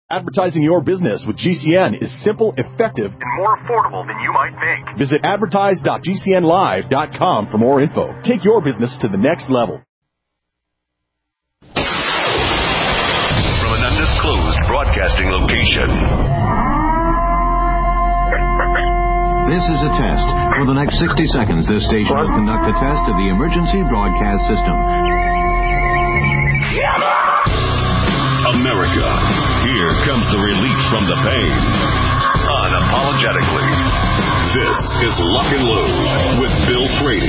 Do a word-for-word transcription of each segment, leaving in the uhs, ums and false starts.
Advertising your business with G C N is simple, effective, and more affordable than you might think. Visit advertise dot g c n live dot com for more info. Take your business to the next level. From an undisclosed broadcasting location. This is a test. For the next sixty seconds, this station will conduct a test of the emergency broadcast system. America, here comes the relief from the pain. Unapologetically. This is Lock and Load with Bill Frady.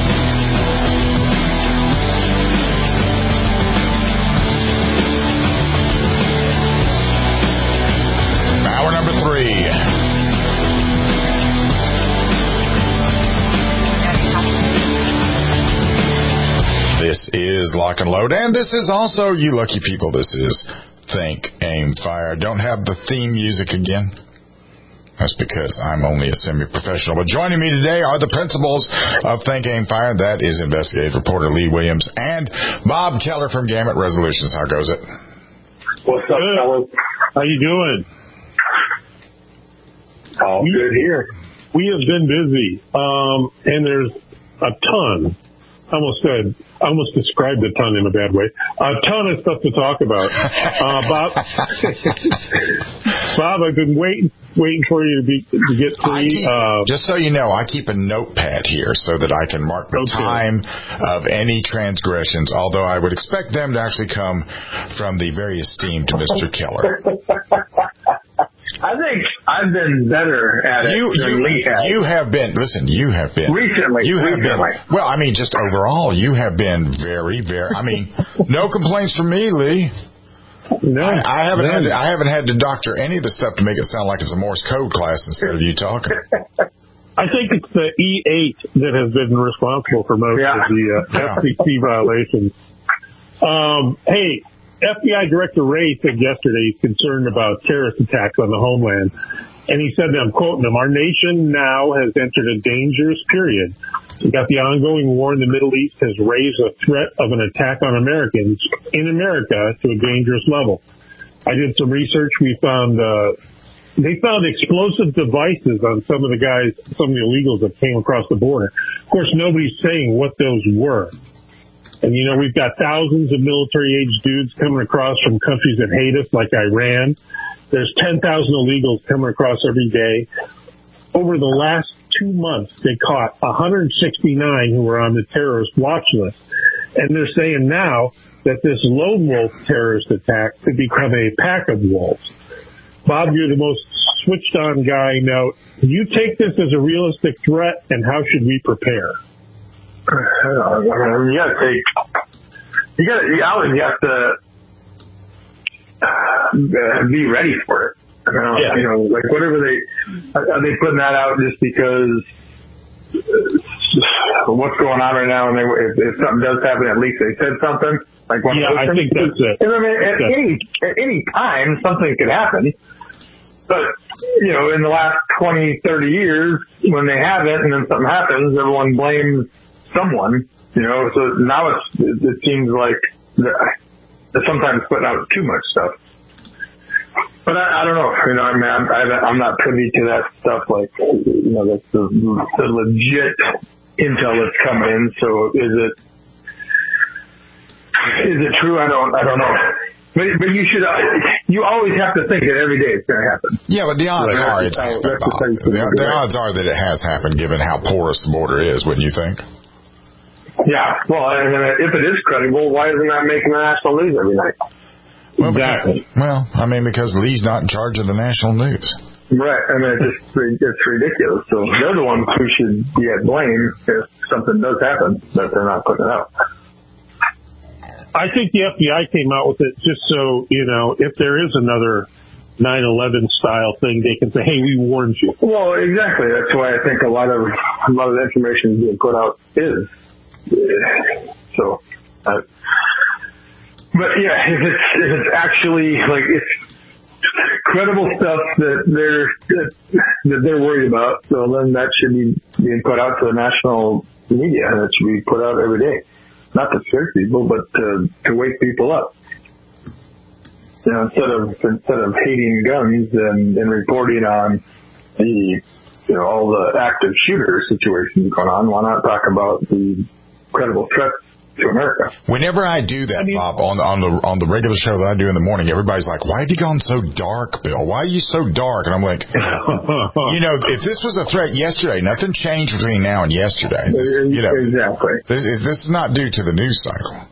Hour number three. This is Lock and Load, and this is also, you lucky people, this is Think, Aim, Fire. Don't have the theme music again. That's because I'm only a semi-professional. But joining me today are the principals of Think, Aim, Fire. That is investigative reporter Lee Williams and Bob Keller from Gamut Resolutions. How goes it? What's up, fellas? How you doing? All we, good here. We have been busy, um, and there's a ton. I almost said, I almost described a ton in a bad way. A ton of stuff to talk about. Uh, Bob, Bob, I've been waiting, waiting for you to be to get free. Keep, uh, just so you know, I keep a notepad here so that I can mark the okay. time of any transgressions. Although I would expect them to actually come from the very esteemed Mister Keller. I think I've been better at it you, than you, Lee has. You have been, listen, you have been. Recently. You have recently. been. Well, I mean, just overall, you have been very, very, I mean, no complaints from me, Lee. No. I, I haven't no. had to, I haven't had to doctor any of the stuff to make it sound like it's a Morse code class instead of you talking. I think it's the E eight that has been responsible for most yeah. of the uh, yeah. F C C violations. Um, hey, F B I Director Wray said yesterday he's concerned about terrorist attacks on the homeland. And he said, I'm quoting him, our nation now has entered a dangerous period. We got the ongoing war in the Middle East has raised a threat of an attack on Americans in America to a dangerous level. I did some research. We found, uh, they found explosive devices on some of the guys, some of the illegals that came across the border. Of course, nobody's saying what those were. And, you know, we've got thousands of military-age dudes coming across from countries that hate us, like Iran. There's ten thousand illegals coming across every day. Over the last two months, they caught one hundred sixty-nine who were on the terrorist watch list. And they're saying now that this lone wolf terrorist attack could become a pack of wolves. Bob, you're the most switched-on guy. Now, do you take this as a realistic threat, and how should we prepare? I mean, you gotta take, you gotta, you always have to uh, be ready for it. I don't know, yeah. you know, like whatever they, are they putting that out just because uh, what's going on right now? And they, if, if something does happen, at least they said something. Like one yeah, I think that's it. And I mean, at that's any at any time, something could happen. But, you know, in the last twenty, thirty years, when they haven't, and then something happens, everyone blames someone, you know, so now it's, it, it seems like they're sometimes putting out too much stuff. But I, I don't know, you know, I mean, I'm, I'm not privy to that stuff, like, you know, that's the, the legit intel that's coming in, so is it, is it true? I don't, I don't know. But, but you should, you always have to think that every day it's going to happen. Yeah, but the odds like, are it's happened, the, the, the odds are that it has happened given how porous the border is, wouldn't you think? Yeah, well, I mean, if it is credible, why isn't that making the national news every night? Well, exactly. Because, well, I mean, because Lee's not in charge of the national news. Right. I mean, it's just it's ridiculous. So they're the ones who should be at blame if something does happen that they're not putting it out. I think the F B I came out with it just so, you know, if there is another nine eleven style thing, they can say, hey, we warned you. Well, exactly. That's why I think a lot of a lot of the information being put out is. So, uh, but yeah, if it's, if it's actually like it's credible stuff that they're that, that they're worried about, so then that should be being put out to the national media, and it should be put out every day, not to scare people, but to to wake people up. you know, instead of instead of hating guns and, and reporting on the, you know, all the active shooter situations going on, why not talk about the credible threats to America? Whenever I do that, I mean, Bob, on on the on the regular show that I do in the morning, everybody's like, "Why have you gone so dark, Bill? Why are you so dark?" And I'm like, you know, if this was a threat yesterday, nothing changed between now and yesterday. This, you know, exactly. This is this is not due to the news cycle.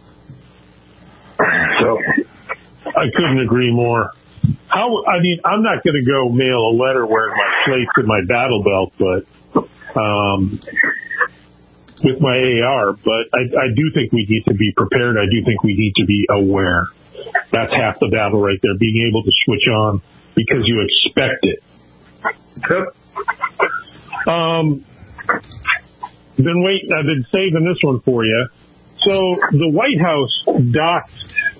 So, I couldn't agree more. How? I mean, I'm not going to go mail a letter wearing my plates and my battle belt, but um, with my A R. But I, I do think we need to be prepared. I do think we need to be aware. That's half the battle right there. Being able to switch on because you expect it. Yep. Um, been waiting. I've been saving this one for you. So the White House docked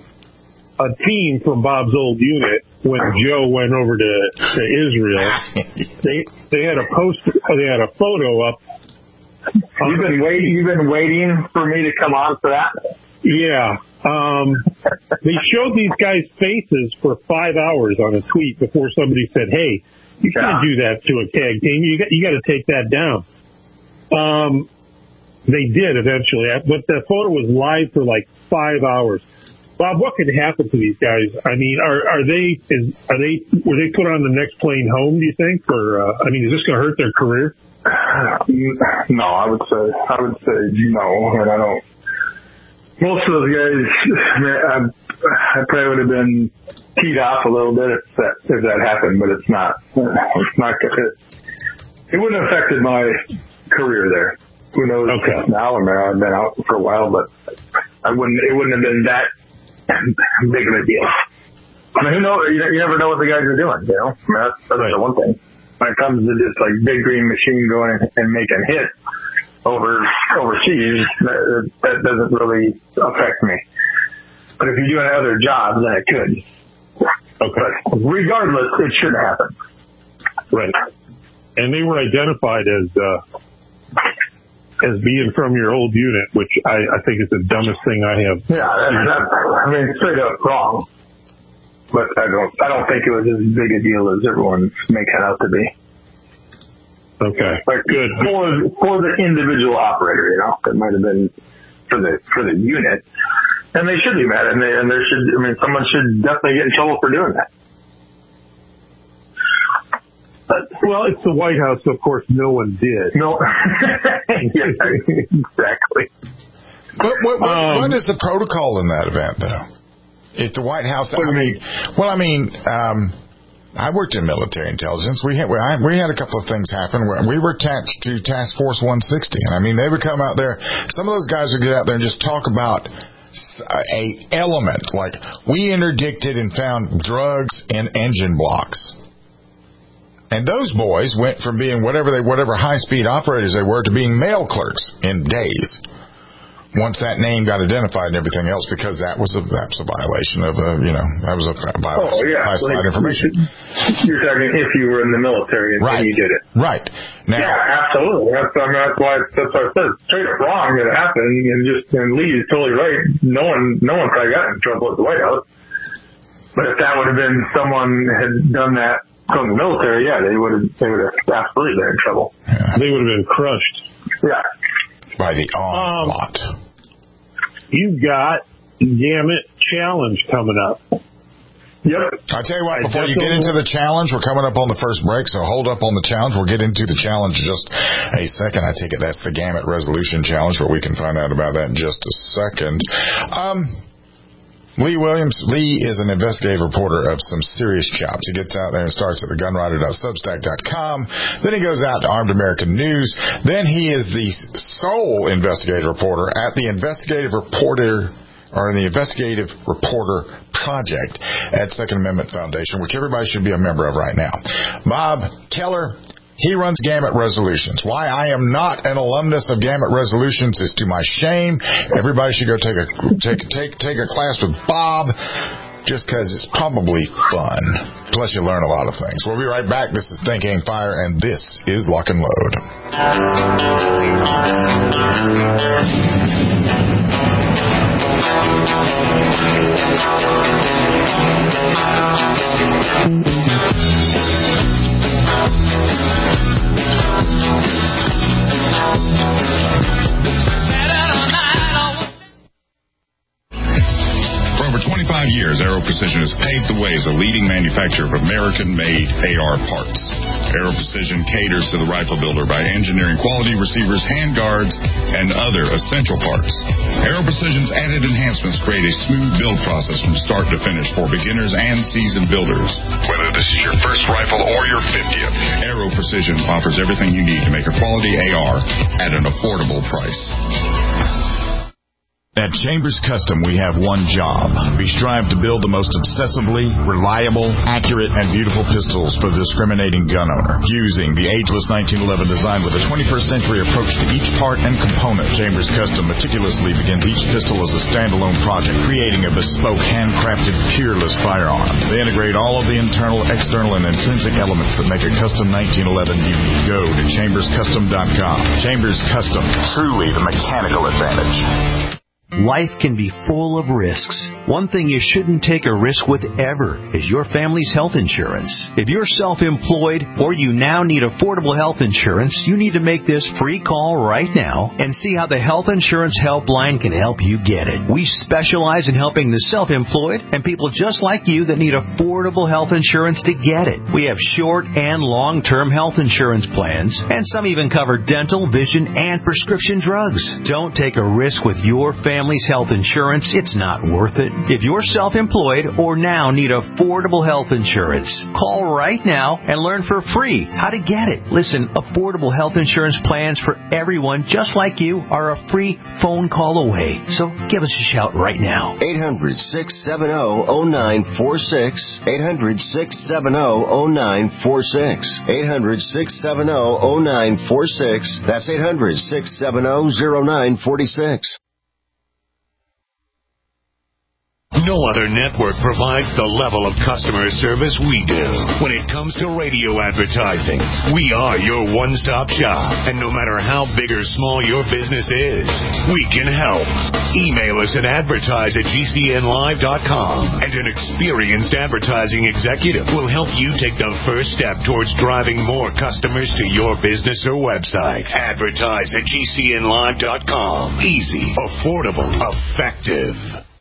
a team from Bob's old unit when Joe went over to, to Israel. They they had a post. They had a photo up. You've been waiting. You've been waiting for me to come on for that. Yeah. Um, they showed these guys' faces for five hours on a tweet before somebody said, "Hey, you can't yeah. do that to a tag team. You got you got to take that down." Um, they did eventually, but the photo was live for like five hours. Bob, what could happen to these guys? I mean, are are they is are they were they put on the next plane home? Do you think, or uh, I mean, is this going to hurt their career? No, I would say I would say no, and I don't. Most of those guys, I, I probably would have been teed off a little bit if that if that happened, but it's not. It's not. It, it wouldn't have affected my career there. Who knows okay. now? I mean, I've been out for a while, but I wouldn't. It wouldn't have been that big of a deal. I mean, who knows? You, you never know what the guys are doing. You know, I mean, that's, that's right. the one thing. When it comes to just like big green machine going and making hits over overseas, that, that doesn't really affect me. But if you're doing other jobs, then it could. Okay. But regardless, it should happen. Right. And they were identified as uh, as being from your old unit, which I, I think is the dumbest thing I have. Yeah, that, that, I mean, straight up wrong. But I don't, I don't think it was as big a deal as everyone's making it out to be. Okay, like good. For for the individual operator, you know, it might have been for the for the unit, and they should be mad, and they and there should, I mean, someone should definitely get in trouble for doing that. But, well, it's the White House, so of course, no one did. No, yeah, exactly. But what, what, um, what is the protocol in that event, though? If the White House, I mean, well, I mean, um, I worked in military intelligence. We had we had a couple of things happen where we were attached to Task Force one sixty, and I mean, they would come out there. Some of those guys would get out there and just talk about a element like we interdicted and found drugs in engine blocks. And those boys went from being whatever they, whatever high-speed operators they were to being mail clerks in days. Once that name got identified and everything else, because that was a that's a violation of a you know that was a violation oh, yeah. of classified like, information. You're talking if you were in the military and right. you did it, right? Now, yeah, absolutely. That's I mean, that's why that's why I said straight up wrong that it happened, and just and Lee is totally right. No one no one probably got in trouble at the White House, but if that would have been someone had done that from the military, yeah, they would have they would have absolutely been in trouble. Yeah. They would have been crushed. Yeah. By the onslaught. Um, you've got Gamut Challenge coming up. Yep. I'll tell you what, before you get into the challenge, we're coming up on the first break, so hold up on the challenge. We'll get into the challenge in just a second. I take it that's the Gamut Resolution Challenge, but we can find out about that in just a second. Um... Lee Williams, Lee is an investigative reporter of some serious chops. He gets out there and starts at the gunwriter dot substack dot com. Then he goes out to Armed American News. Then he is the sole investigative reporter at the Investigative Reporter or the Investigative Reporter Project at Second Amendment Foundation, which everybody should be a member of right now. Bob Keller, he runs Gamut Resolutions. Why I am not an alumnus of Gamut Resolutions is to my shame. Everybody should go take a take take take a class with Bob, just because it's probably fun. Plus, you learn a lot of things. We'll be right back. This is Think Aim Fire, and this is Lock and Load. twenty-five years, Aero Precision has paved the way as a leading manufacturer of American-made A R parts. Aero Precision caters to the rifle builder by engineering quality receivers, handguards, and other essential parts. Aero Precision's added enhancements create a smooth build process from start to finish for beginners and seasoned builders. Whether this is your first rifle or your fiftieth, Aero Precision offers everything you need to make a quality A R at an affordable price. At Chambers Custom, we have one job. We strive to build the most obsessively reliable, accurate, and beautiful pistols for the discriminating gun owner. Using the ageless nineteen eleven design with a twenty-first century approach to each part and component, Chambers Custom meticulously begins each pistol as a standalone project, creating a bespoke, handcrafted, peerless firearm. They integrate all of the internal, external, and intrinsic elements that make a custom nineteen eleven unique. Go to chambers custom dot com. Chambers Custom, truly the mechanical advantage. Life can be full of risks. One thing you shouldn't take a risk with ever is your family's health insurance. If you're self-employed or you now need affordable health insurance, you need to make this free call right now and see how the Health Insurance Helpline can help you get it. We specialize in helping the self-employed and people just like you that need affordable health insurance to get it. We have short and long-term health insurance plans, and some even cover dental, vision, and prescription drugs. Don't take a risk with your family. Family's health insurance, it's not worth it. If you're self-employed or now need affordable health insurance, call right now and learn for free how to get it. Listen, affordable health insurance plans for everyone just like you are a free phone call away. So give us a shout right now. eight hundred, six seven zero, zero nine four six. eight hundred, six seven zero, zero nine four six. eight hundred, six seven zero, zero nine four six. That's eight hundred, six seven zero, zero nine four six. No other network provides the level of customer service we do. When it comes to radio advertising, we are your one-stop shop. And no matter how big or small your business is, we can help. Email us at advertise at G C N live dot com, and an experienced advertising executive will help you take the first step towards driving more customers to your business or website. Advertise at G C N live dot com. Easy, affordable, effective.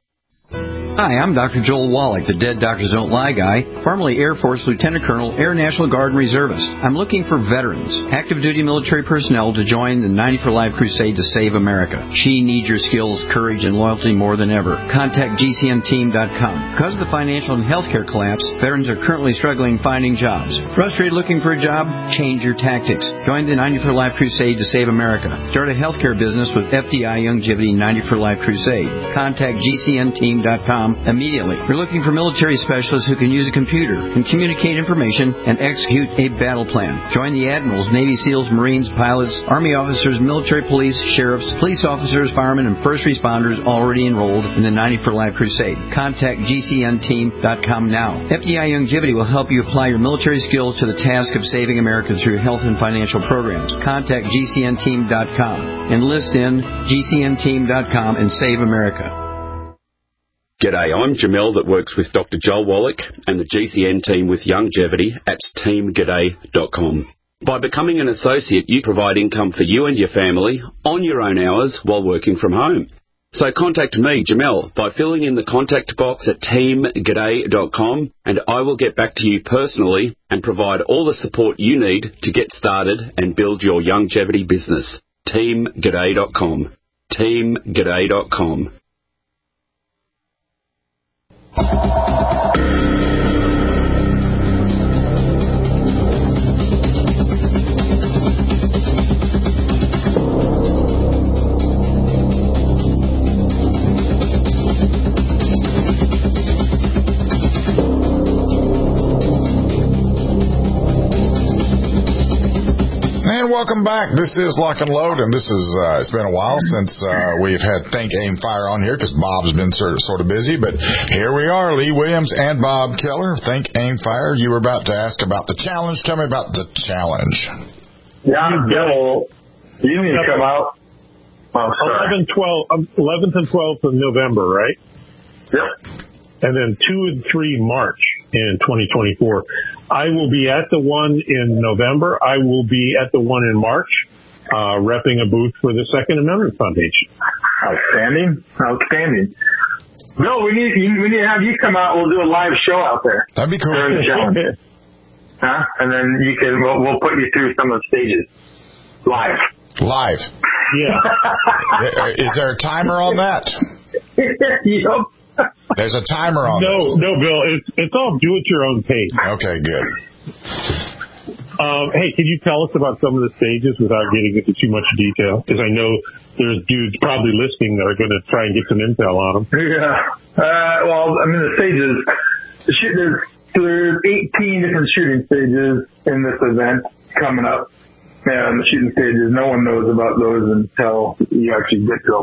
Hi, I'm Doctor Joel Wallach, the Dead Doctors Don't Lie guy, formerly Air Force Lieutenant Colonel, Air National Guard and Reservist. I'm looking for veterans, active duty military personnel to join the ninety for Life crusade to save America. She needs your skills, courage, and loyalty more than ever. Contact G C N team dot com. Because of the financial and healthcare collapse, veterans are currently struggling finding jobs. Frustrated looking for a job? Change your tactics. Join the ninety for Life crusade to save America. Start a healthcare business with F D I Youngevity ninety for Life crusade. Contact G C N team dot com immediately. We're looking for military specialists who can use a computer, can communicate information, and execute a battle plan. Join the admirals, Navy SEALs, Marines, pilots, Army officers, military police, sheriffs, police officers, firemen, and first responders already enrolled in the ninety for Life crusade. Contact G C N team dot com now. F D I Youngevity will help you apply your military skills to the task of saving America through health and financial programs. Contact G C N team dot com. Enlist in G C N team dot com and save America. G'day, I'm Jamel that works with Doctor Joel Wallach and the G C N team with Youngevity at team g'day dot com. By becoming an associate, you provide income for you and your family on your own hours while working from home. So contact me, Jamel, by filling in the contact box at team g'day dot com, and I will get back to you personally and provide all the support you need to get started and build your Youngevity business. team g'day dot com. team g'day dot com. And welcome back. This is Lock and Load, and this is, uh, it's been a while since uh, we've had Think, Aim, Fire on here because Bob's been sort of, sort of busy, but here we are, Lee Williams and Bob Keller. Think, Aim, Fire. You were about to ask about the challenge. Tell me about the challenge. Yeah, I'm Bill. You need to come out. Oh, eleventh, twelfth, eleventh and twelfth of November, right? Yep. And then two and three March in twenty twenty-four. I will be at the one in November. I will be at the one in March, uh, repping a booth for the Second Amendment Foundation. Outstanding. Outstanding. No, we need we need to have you come out. We'll do a live show out there. That'd be cool. During the challenge. Huh? And then you can we'll, we'll put you through some of the stages live. Live. Yeah. Is there a timer on that? Yep. There's a timer on no, this. No, Bill. It's it's all do at your own pace. Okay, good. Um, hey, can you tell us about some of the stages without getting into too much detail? Because I know there's dudes probably listening that are going to try and get some intel on them. Yeah. Uh, well, I mean, the stages, the shoot, there's, there's eighteen different shooting stages in this event coming up. And the shooting stages, no one knows about those until you actually get to them.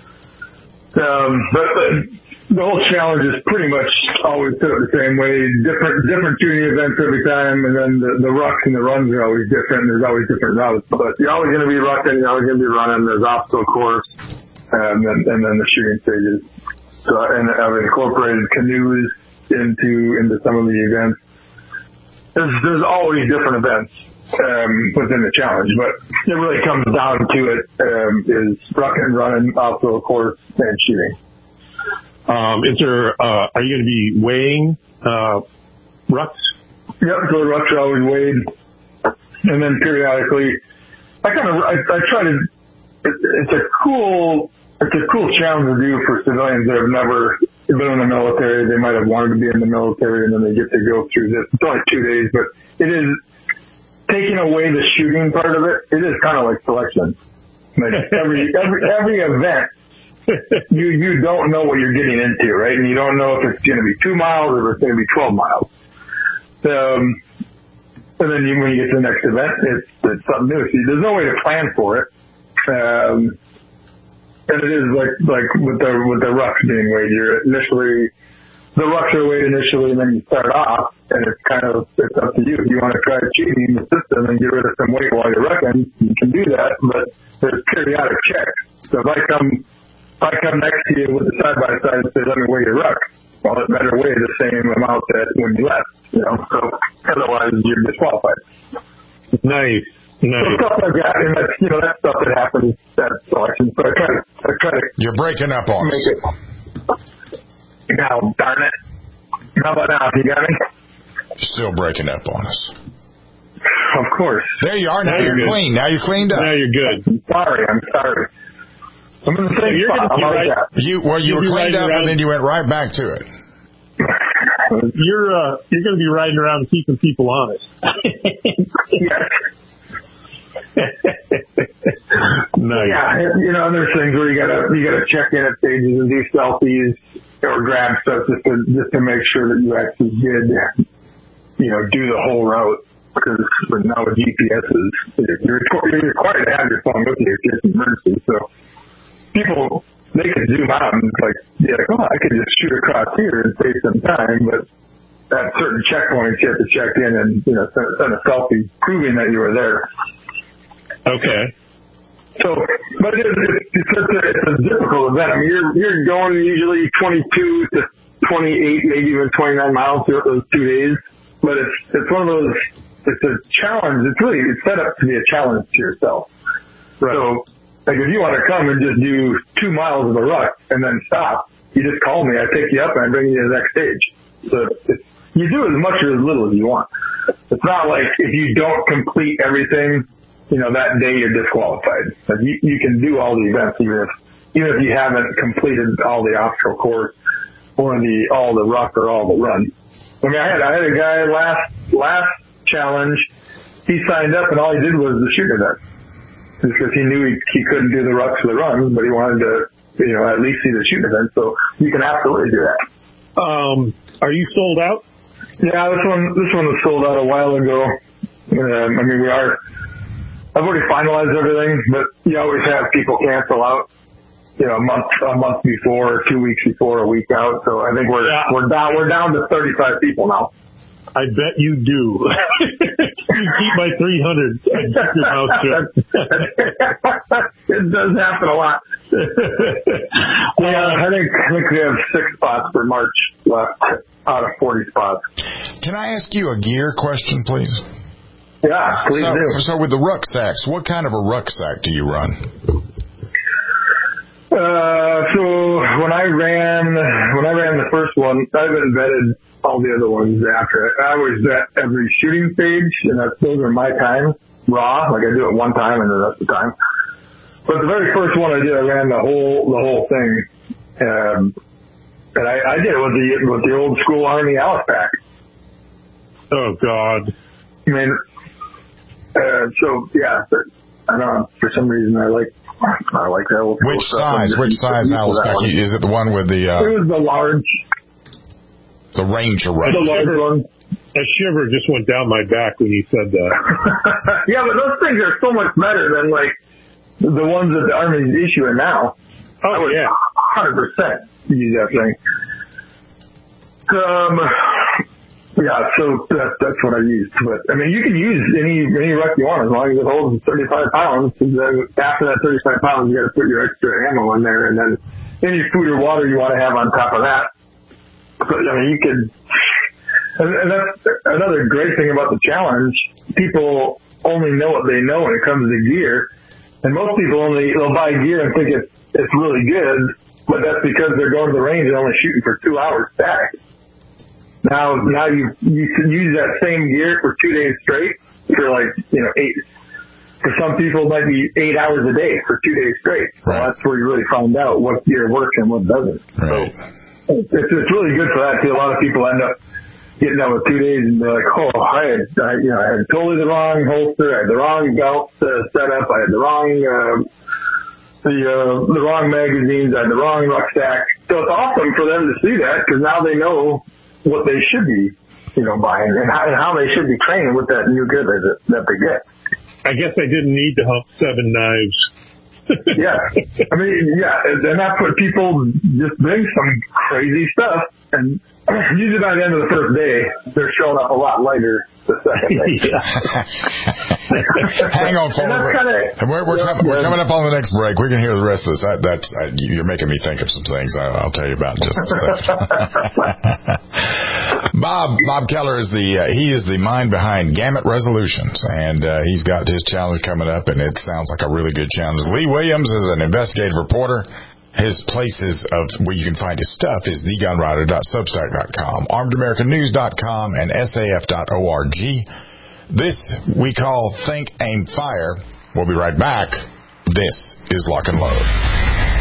Um, but, but the whole challenge is pretty much always set up the same way. Different different shooting events every time, and then the, the rucks and the runs are always different. There's always different routes, but you're always going to be rucking, you're always going to be running. There's obstacle course, and then and then the shooting stages. So, and I've incorporated canoes into into some of the events. There's there's always different events um, within the challenge, but it really comes down to it um, is rucking, running, obstacle course, and shooting. Um, is there, uh, are you going to be weighing, uh, rucks? Yep, so the rucks are always weighed. And then periodically, I kind of, I, I try to, it, it's a cool, it's a cool challenge to do for civilians that have never been in the military. They might have wanted to be in the military, and then they get to go through this. It's only two days, but it is, taking away the shooting part of it, it is kind of like selection. Like every, every, every event, you you don't know what you're getting into, right? And you don't know if it's going to be two miles or if it's going to be twelve miles. Um, and then you, when you get to the next event, it's, it's something new. So there's no way to plan for it. Um, and it is like like with the with the rucks being weighed. You're initially the rucks are weighed initially, and then you start off, and it's kind of it's up to you. If you want to try cheating the system and get rid of some weight while you're rucking, you can do that. But there's periodic checks. So if I come If I come next to you with the side-by-side and say, let me weigh your ruck, well, it better weigh the same amount that when you left, you know, so otherwise you're disqualified. Nice, nice. So stuff like that, and that's, you know, that's stuff that happens at selection, so I try to, I try to... You're breaking up on us. It. Now, darn it. How about now? You got me? Still breaking up on us. Of course. There you are. Now, now you're, you're clean. Now you're cleaned up. Now you're good. I'm sorry. I'm sorry. I'm in the same you're spot. Gonna be right, you, well, you were cleaned up, and then you went right back to it. You're uh, you're going to be riding around keeping people honest. Yes. Nice. Yeah, you know, there's things where you gotta you gotta check in at stages and do selfies or grab stuff just to just to make sure that you actually did, you know, do the whole route. Because now with G P Ses, you're you're required to have your phone with you if it's an emergency. So people, they could zoom out and like, yeah, like, oh, I could just shoot across here and save some time, but at certain checkpoints you have to check in and, you know, send, send a selfie proving that you were there. Okay. So, but it is, it's, it's, a, it's a difficult event. I mean, you're you're going usually twenty-two to twenty-eight, maybe even twenty-nine miles throughout those two days. But it's it's one of those. It's a challenge. It's really it's set up to be a challenge to yourself. Right. So, like if you want to come and just do two miles of a ruck and then stop, you just call me. I pick you up and I bring you to the next stage. So it's, you do as much or as little as you want. It's not like if you don't complete everything, you know, that day you're disqualified. Like you, you can do all the events even if even if you haven't completed all the obstacle course or the all the ruck or all the run. I mean, I had I had a guy last last challenge. He signed up and all he did was the shooting event. Because he knew he, he couldn't do the rucks or the runs, but he wanted to, you know, at least see the shooting event. So you can absolutely do that. Um, are you sold out? Yeah, this one this one was sold out a while ago. Um, I mean, we are. I've already finalized everything, but you always have people cancel out. You know, a month a month before, two weeks before, a week out. So I think we're yeah. we're down we're down to thirty-five people now. I bet you do. You keep my three hundred and keep your mouth shut. It does happen a lot. Yeah, I think, I think we have six spots for March left out of forty spots. Can I ask you a gear question, please? Yeah, please so, do. So with the rucksacks, what kind of a rucksack do you run? Uh, so when I ran, when I ran the first one, I haven't vetted all the other ones after it. I always vet every shooting stage, and that's, those are my time, raw. Like I do it one time and the rest of the time. But the very first one I did, I ran the whole, the whole thing. Um, and I, I did it with the, with the old school Army Alice pack. Oh God. I mean, uh, so yeah, but I don't know, for some reason I like, I like that old school Which stuff. size, which size Alice pack? One. Is it the one with the, uh, it was the large. The Ranger Ruck. The large one. A shiver just went down my back when you said that. Yeah, but those things are so much better than like the ones that the Army's issuing now. Oh, I would yeah. one hundred percent use that thing. Um, yeah, so that, that's what I used. But, I mean, you can use any any ruck you want as long as it holds thirty-five pounds. And then after that thirty-five pounds, you got to put your extra ammo in there. And then any food or water you want to have on top of that. But, I mean, you could, and, and that's another great thing about the challenge. People only know what they know when it comes to gear. And most people only, they'll buy gear and think it's, it's really good, but that's because they're going to the range and only shooting for two hours static. Now, now you, you can use that same gear for two days straight for like, you know, eight, for some people it might be eight hours a day for two days straight. Right. So that's where you really find out what gear works and what doesn't. Right. So, It's, it's really good for that too. A lot of people end up getting out with two days and they're like, oh, I had, I, you know, I had totally the wrong holster, I had the wrong belt uh, setup, I had the wrong, uh, the uh, the wrong magazines, I had the wrong rucksack. So it's awesome for them to see that because now they know what they should be, you know, buying and how, and how they should be training with that new gear that, that they get. I guess I didn't need to hump seven knives. Yeah, I mean, yeah, and that's what people just bring some crazy stuff, and usually by the end of the first day, they're showing up a lot lighter the second day. Hang on, folks. We're, kinda, we're, we're, yeah, com- we're coming up on the next break. We can hear the rest of this. That, that's uh, you're making me think of some things. I, I'll tell you about in just a second. Bob Bob Keller is the uh, he is the mind behind Gamut Resolutions, and uh, he's got his challenge coming up, and it sounds like a really good challenge. Lee Williams is an investigative reporter. His places of where you can find his stuff is the gun writer dot substack dot com, armed american news dot com, and S A F dot org. This we call Think, Aim, Fire. We'll be right back. This is Lock and Load.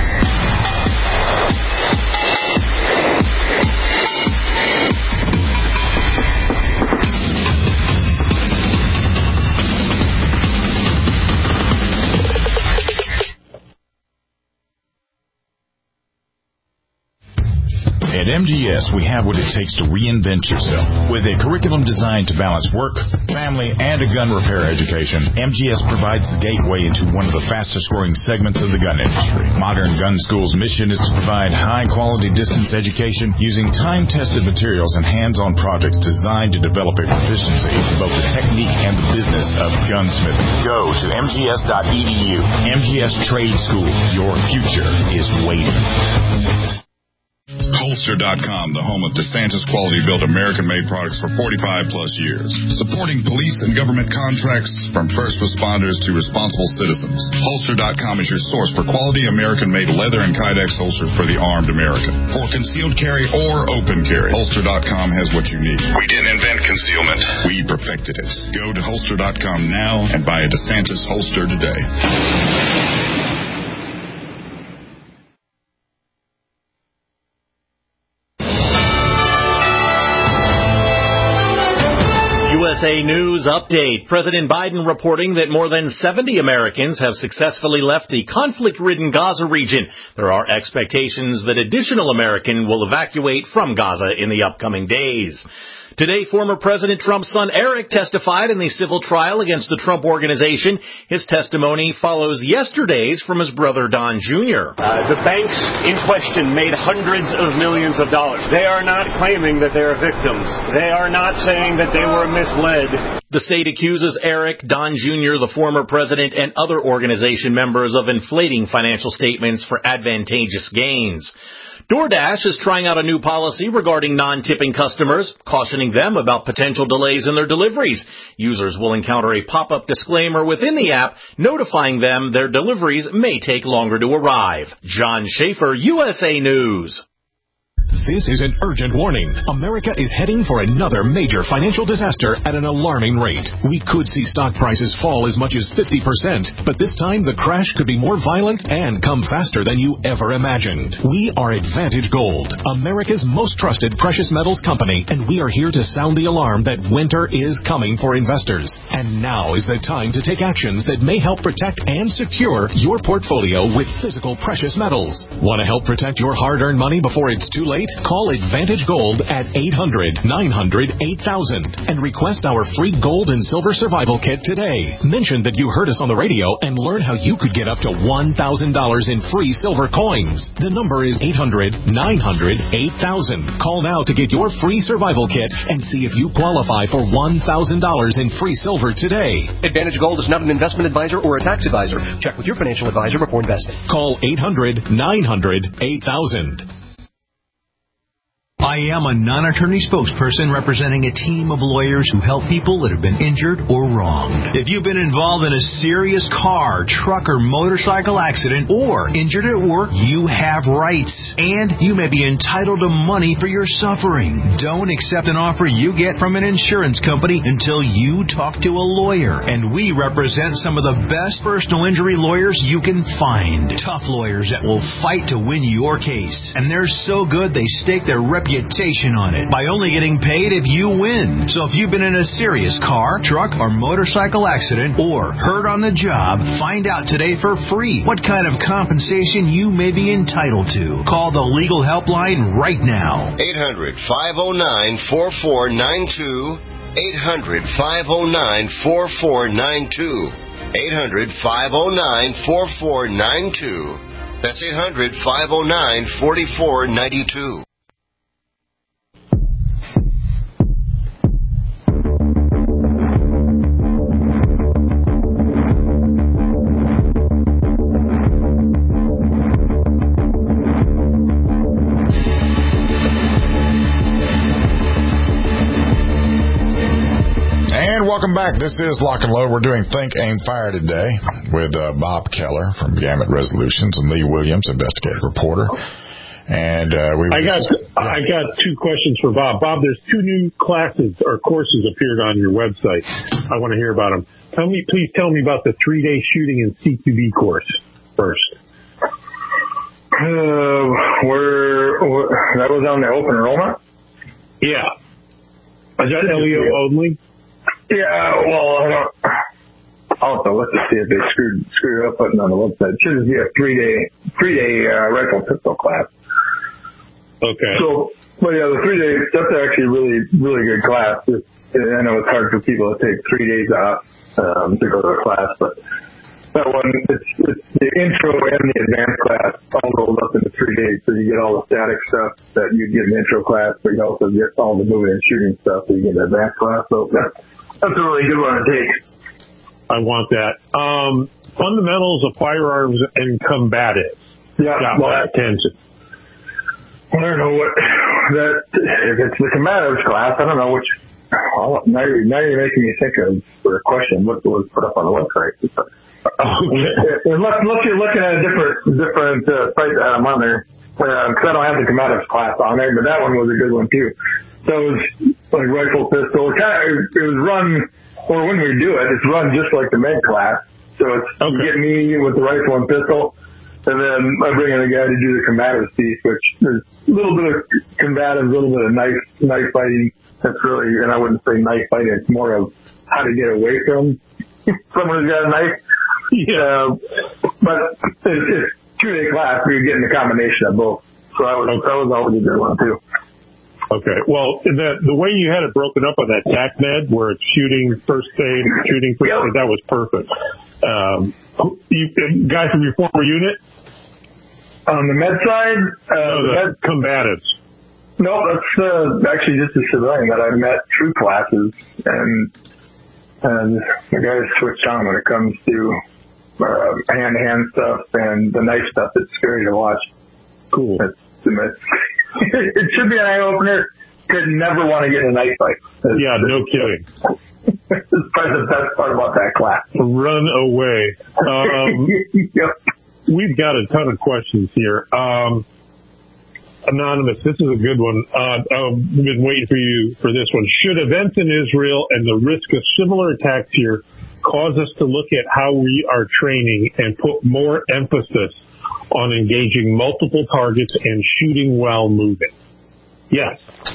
At M G S, we have what it takes to reinvent yourself. With a curriculum designed to balance work, family, and a gun repair education, M G S provides the gateway into one of the fastest-growing segments of the gun industry. Modern Gun School's mission is to provide high-quality distance education using time-tested materials and hands-on projects designed to develop a proficiency in both the technique and the business of gunsmithing. Go to m g s dot e d u. M G S Trade School. Your future is waiting. Holster dot com, the home of DeSantis quality-built American-made products for forty-five plus years. Supporting police and government contracts from first responders to responsible citizens. Holster dot com is your source for quality American-made leather and Kydex holsters for the armed American. For concealed carry or open carry, Holster dot com has what you need. We didn't invent concealment. We perfected it. Go to Holster dot com now and buy a DeSantis holster today. U S A News Update. President Biden reporting that more than seventy Americans have successfully left the conflict-ridden Gaza region. There are expectations that additional Americans will evacuate from Gaza in the upcoming days. Today, former President Trump's son Eric testified in the civil trial against the Trump Organization. His testimony follows yesterday's from his brother Don Junior Uh, the banks in question made hundreds of millions of dollars. They are not claiming that they are victims. They are not saying that they were misled. The state accuses Eric, Don Junior, the former president, and other organization members of inflating financial statements for advantageous gains. DoorDash is trying out a new policy regarding non-tipping customers, cautioning them about potential delays in their deliveries. Users will encounter a pop-up disclaimer within the app notifying them their deliveries may take longer to arrive. John Schaefer, U S A News. This is an urgent warning. America is heading for another major financial disaster at an alarming rate. We could see stock prices fall as much as fifty percent, but this time the crash could be more violent and come faster than you ever imagined. We are Advantage Gold, America's most trusted precious metals company, and we are here to sound the alarm that winter is coming for investors. And now is the time to take actions that may help protect and secure your portfolio with physical precious metals. Want to help protect your hard-earned money before it's too late? Call Advantage Gold at eight hundred, nine hundred, eight thousand and request our free gold and silver survival kit today. Mention that you heard us on the radio and learn how you could get up to one thousand dollars in free silver coins. The number is eight hundred, nine hundred, eight thousand. Call now to get your free survival kit and see if you qualify for one thousand dollars in free silver today. Advantage Gold is not an investment advisor or a tax advisor. Check with your financial advisor before investing. Call eight hundred, nine hundred, eight thousand. I am a non-attorney spokesperson representing a team of lawyers who help people that have been injured or wronged. If you've been involved in a serious car, truck, or motorcycle accident or injured at work, you have rights, and you may be entitled to money for your suffering. Don't accept an offer you get from an insurance company until you talk to a lawyer, and we represent some of the best personal injury lawyers you can find. Tough lawyers that will fight to win your case, and they're so good they stake their reputation on it by only getting paid if you win. So if you've been in a serious car, truck, or motorcycle accident or hurt on the job, find out today for free what kind of compensation you may be entitled to. Call the legal helpline right now. eight hundred, five oh nine, four four nine two. eight hundred, five oh nine, four four nine two. eight hundred, five oh nine, four four nine two. That's eight hundred, five oh nine, four four nine two. Welcome back. This is Lock and Load. We're doing Think, Aim, Fire today with uh, Bob Keller from Gamut Resolutions and Lee Williams, investigative reporter. And uh, we. I got just, yeah. I got two questions for Bob. Bob, there's two new classes or courses appeared on your website. I want to hear about them. Tell me, please tell me about the three-day shooting and C Q B course first. Uh, we're, we're that was on the open enrollment. Yeah. Is that L E O only? Yeah, well, I don't, I'll have to look to see if they screwed, screwed up putting on the website. It should be a three-day, three-day uh, rifle pistol class. Okay. So, but yeah, the three-day, that's actually a really, really good class. It's, I know it's hard for people to take three days off um, to go to a class, but that one, it's, it's the intro and the advanced class all rolled up into three days. So you get all the static stuff that you get in the intro class, but you also get all the moving and shooting stuff that you get in the advanced class. So that's, that's a really good one to take. I want that. Um, fundamentals of firearms and combatives. Yeah, got well, my attention. I don't know what that. If it's the combatives class, I don't know which. Oh, now, you're, now you're making me think of for a question what was put up on the website. Okay. Unless, unless you're looking at a different different uh, site that I'm on there, because uh, I don't have the combatives class on there, but that one was a good one too. So it was like rifle pistol. Kind of, it was run, or when we do it, it's run just like the med class. So it's okay. You get me with the rifle and pistol, and then I bring in a guy to do the combatives piece, which there's a little bit of combatives, a little bit of knife knife fighting. That's really, and I wouldn't say knife fighting. It's more of how to get away from someone who's got a knife. Yeah, but it's, it's two-day class where you're getting a combination of both. So that was, that was always a good one, too. Okay. Well, the the way you had it broken up on that T A C med, where it's shooting first aid, shooting first aid, that was perfect. Um, you, guy from your former unit? On the med side? Uh, no, the med, combatives. No, that's uh, actually just a civilian that I met through classes, and, and the guys switched on when it comes to uh, hand-to-hand stuff and the knife stuff. It's scary to watch. Cool. It's, it's, it should be an eye-opener. Could never want to get in a knife fight. It's, yeah, no kidding. It's probably the best part about that class. Run away. Um, yep. We've got a ton of questions here. Um, Anonymous, this is a good one. Uh, I've been waiting for you for this one. Should events in Israel and the risk of similar attacks here cause us to look at how we are training and put more emphasis on engaging multiple targets and shooting while moving? Yes.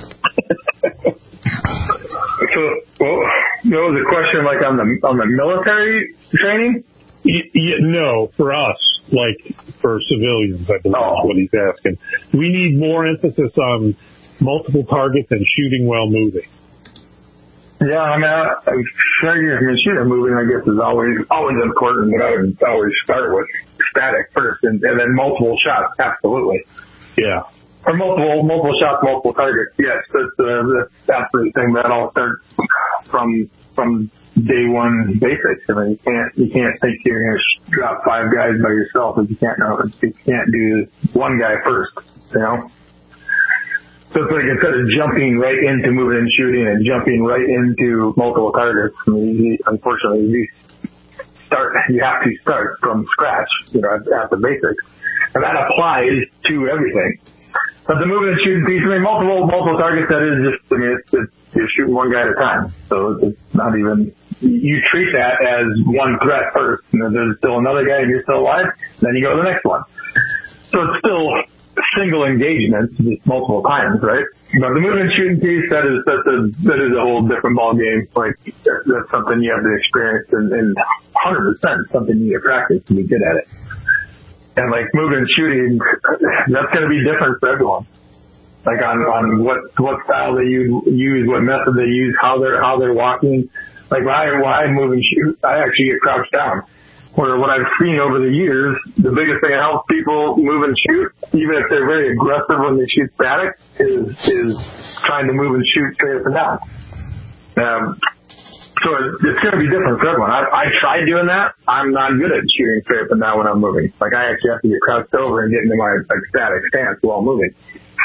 So, well, that was a question like on the on the military training? Y- y- no, for us, like for civilians, I believe oh. is what he's asking. We need more emphasis on multiple targets and shooting while moving. Yeah, I mean, I, I'm sure you're shooting moving, I guess, is always always important, but I would always start with static first and, and then multiple shots, absolutely. Yeah. Or multiple multiple shots, multiple targets. Yes, that's the uh, absolute thing that all starts from from day one basics. I mean, you can't you can't think you're going to drop five guys by yourself if you can't know if you can't do one guy first. You know. So it's like instead of jumping right into moving and shooting and jumping right into multiple targets, I mean, you, unfortunately, you start you have to start from scratch. You know, at, at the basics, and that applies to everything. But the moving and shooting piece, I mean, multiple multiple targets, that is just, I mean, it's, it's, you're shooting one guy at a time. So it's not even, you treat that as one threat first. You know, there's still another guy and you're still alive, then you go to the next one. So it's still single engagement, just multiple times, right? But the moving and shooting piece, that is, that's a, that is a whole different ballgame. Like, that's something you have to experience and, and one hundred percent something you need to practice to be good at it. And like moving and shooting, that's going to be different for everyone. Like on, on what, what style they use, use, what method they use, how they're, how they're walking. Like when I, when I move and shoot, I actually get crouched down. Where what I've seen over the years, the biggest thing that helps people move and shoot, even if they're very aggressive when they shoot static, is, is trying to move and shoot straight up and down. Um, So it's going to be different for everyone. I, I tried doing that. I'm not good at shooting straight up and down when I'm moving. Like I actually have to get crouched over and get into my like, static stance while moving.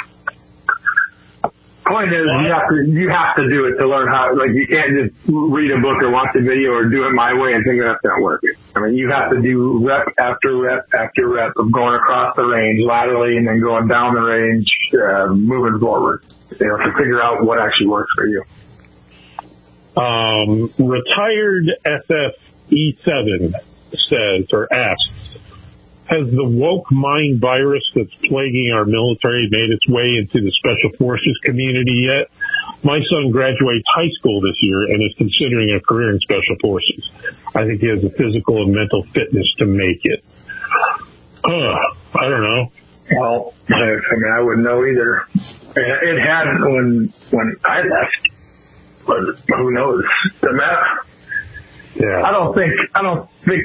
Point is, you have to you have to do it to learn how. Like you can't just read a book or watch a video or do it my way and think that's going to work. I mean, you have to do rep after rep after rep of going across the range laterally and then going down the range, uh, moving forward. You know, to figure out what actually works for you. Um, retired S F E seven says or asks, has the woke mind virus that's plaguing our military made its way into the Special Forces community yet? My son graduates high school this year and is considering a career in Special Forces. I think he has the physical and mental fitness to make it. Uh, I don't know. Well, I mean, I wouldn't know either. It hadn't when when I left. But who knows? The map. Yeah. I don't think. I don't think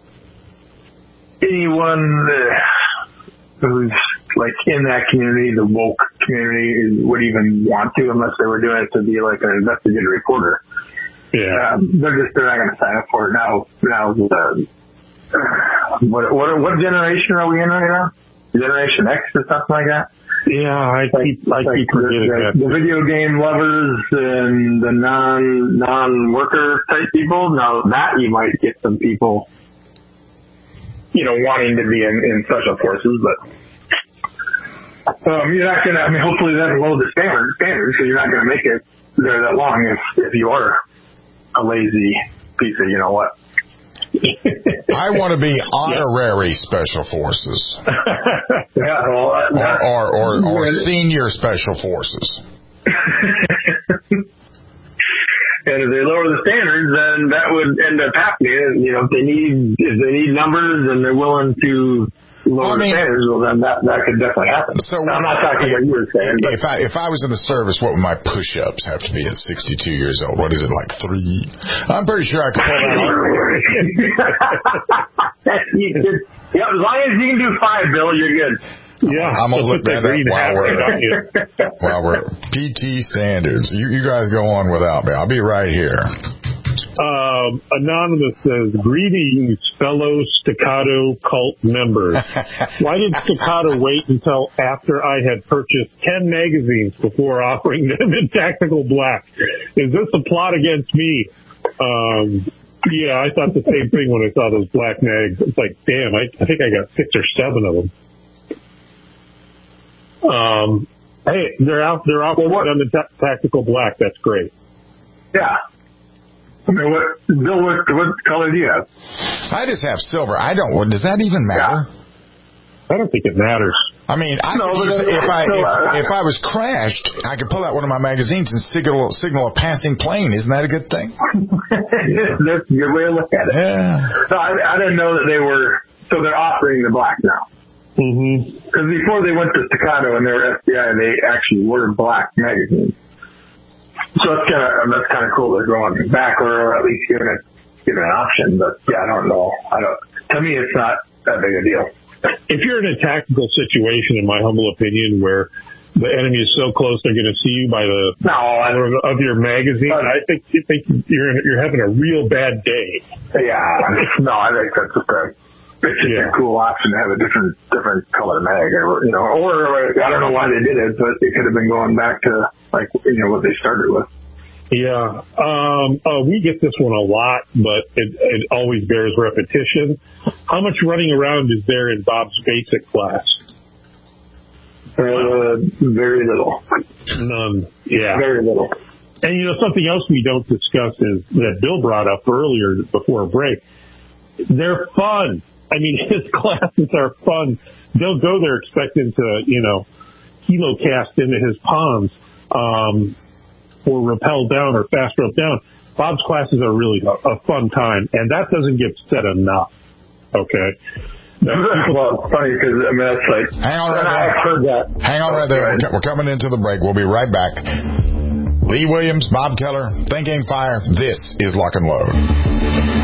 anyone uh, who's like in that community, the woke community, would even want to, unless they were doing it to be like an investigative reporter. Yeah. Um, they're just they're not going to sign up for it now. Now, uh, what what what generation are we in right now? Generation X or something like that. Yeah, I like, keep I like keep forgetting the, that. The video game lovers and the non non worker type people. Now that you might get some people, you know, wanting to be in, in special forces, but um, you're not gonna. I mean, hopefully that's below the standard standards, so you're not gonna make it there that long if if you are a lazy piece of you know what. I want to be honorary yeah. Special Forces. yeah, well, uh, or, or, or, or senior Special Forces. And if they lower the standards, then that would end up happening. You know, if they need if they need numbers and they're willing to lower I mean, standards, well, then that, that could definitely happen. So I'm not talking what you were saying. But if I if I was in the service, what would my push-ups have to be at sixty-two years old? What is it, like three? I'm pretty sure I could pull that off. you could, yeah, as long as you can do five, Bill, you're good. Yeah, I'm gonna look that up while we're while we're P T standards. You you guys go on without me. I'll be right here. Um, Anonymous says, greetings, fellow Staccato cult members. Why did Staccato wait until after I had purchased ten magazines before offering them in Tactical Black? Is this a plot against me? Um, yeah, I thought the same thing when I saw those black mags. It's like, damn, I, I think I got six or seven of them. Um, hey, they're out, they're out well, on the ta- Tactical Black. That's great. Yeah. I mean, what, Bill, what, what color do you have? I just have silver. I don't, does that even matter? Yeah. I don't think it matters. I mean, I no, could use, if I so, uh, if, if I was crashed, I could pull out one of my magazines and signal signal a passing plane. Isn't that a good thing? That's a good way to look at it. Yeah. So I, I didn't know that they were. So they're offering the black now. Mm-hmm. Because before they went to Staccato and they were F B I, they actually were black magazines. So that's kind of that's kind of cool. They're going back, or at least giving it giving an option. But yeah, I don't know. I don't. To me, it's not that big a deal. If you're in a tactical situation, in my humble opinion, where the enemy is so close they're going to see you by the no, color of your magazine, but, I think you think you're you're having a real bad day. Yeah, no, I think that's just a it's just yeah. a cool option to have a different different color mag, or you know, or I don't know why they did it, but it could have been going back to like you know what they started with. Yeah, um, uh, we get this one a lot, but it, it always bears repetition. How much running around is there in Bob's basic class? Uh, very little. None. Yeah. Very little. And you know, something else we don't discuss is that Bill brought up earlier before a break. They're fun. I mean, his classes are fun. They'll go there expecting to, you know, helocast into his palms, um, or rappel down or fast rope down. Bob's classes are really a, a fun time, and that doesn't get said enough. Okay. Well, it's funny because I mean that's like. Hang on right there. I've heard that. Hang on right there. We're, we're coming into the break. We'll be right back. Lee Williams, Bob Keller, Think Aim Fire. This is Lock and Load.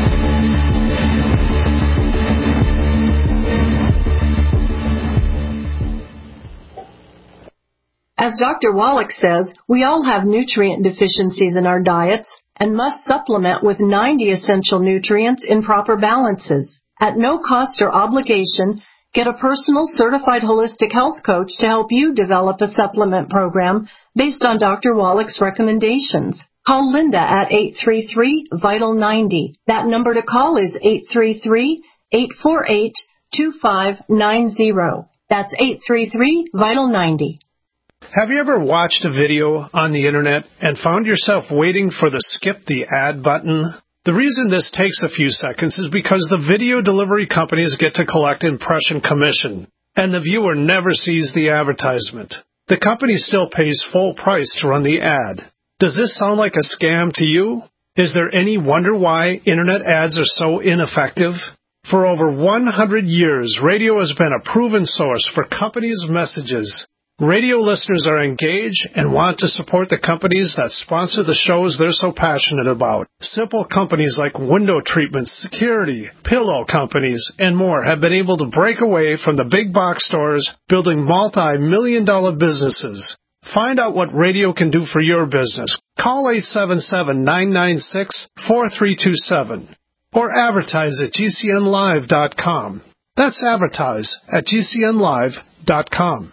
As Doctor Wallach says, we all have nutrient deficiencies in our diets and must supplement with ninety essential nutrients in proper balances. At no cost or obligation, get a personal certified holistic health coach to help you develop a supplement program based on Doctor Wallach's recommendations. Call Linda at eight three three, vital ninety. That number to call is eight three three, eight four eight, two five nine zero. That's eight three three, vital ninety. Have you ever watched a video on the internet and found yourself waiting for the skip the ad button? The reason this takes a few seconds is because the video delivery companies get to collect impression commission, and the viewer never sees the advertisement. The company still pays full price to run the ad. Does this sound like a scam to you? Is there any wonder why internet ads are so ineffective? For over one hundred years, radio has been a proven source for companies' messages. Radio listeners are engaged and want to support the companies that sponsor the shows they're so passionate about. Simple companies like window treatments, security, pillow companies, and more have been able to break away from the big box stores, building multi-million dollar businesses. Find out what radio can do for your business. Call eight seven seven, nine nine six, four three two seven or advertise at G C N live dot com. That's advertise at G C N live dot com.